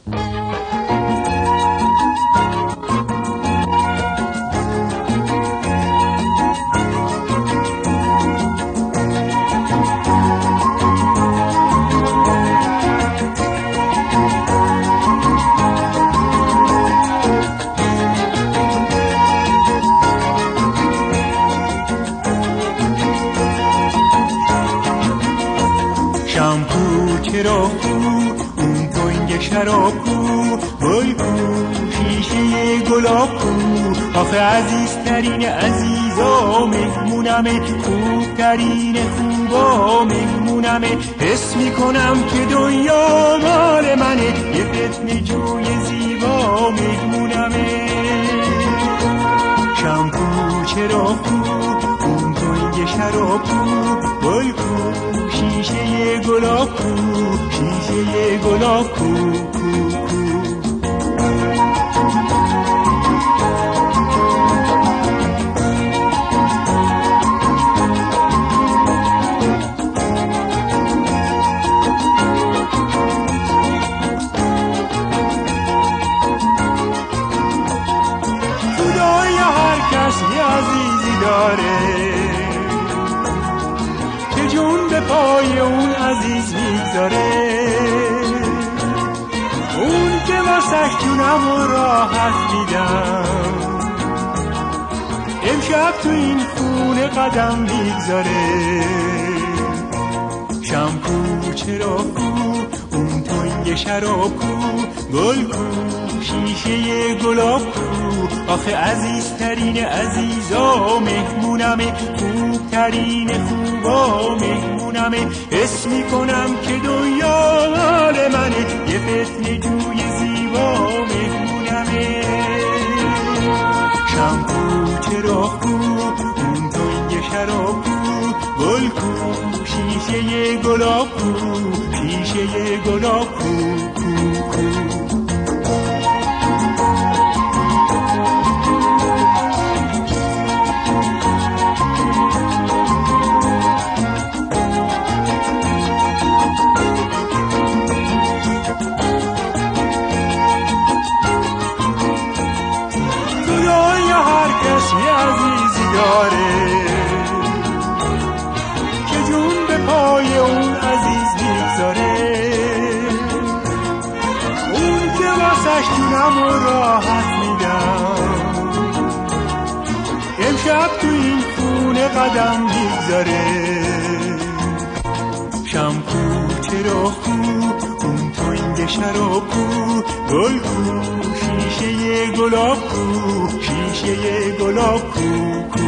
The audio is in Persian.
شامپو چرا کو اون تنگ شراب کو گل کو شیشه گلاب کو آخه عزیزترین عزیزا مهمونمه خوبترین خوبا مهمونمه حس میکنم که دنیا مال منه یه فتنه جوی زیبا مهمونمه شامپو چرا کو اون تنگ شراب کو گل کو شیشه گلاب کو شیشه گلاب کو خدای هر کس یه عزیزی داره که جون به پای اون عزیز میگذاره اون که واسش جونم و راحت میدم امشب تو این خونه قدم میگذاره شامپو چرا کو اون تنگ شراب کو گل کو شیشه گلاب کو آخه عزیزترین عزیزا مهمونمه خوبترین خوبا مهمونمه حس میکنم که دنیا مال منه یه فتنه جوی زیبا مهمونمه شامپو چرا کو اون تنگ شراب کو گل کو شیشه گلاب کو شیشه گلاب کو یه عزیزی داره که جون به پای اون عزیز میگذاره اون که واسش جونم و راحت میدم امشب تو این خونه قدم میگذاره شامپو چرا کو اون تنگ شراب کو گل کو شیشه گلاب کو شیشه گلاب کو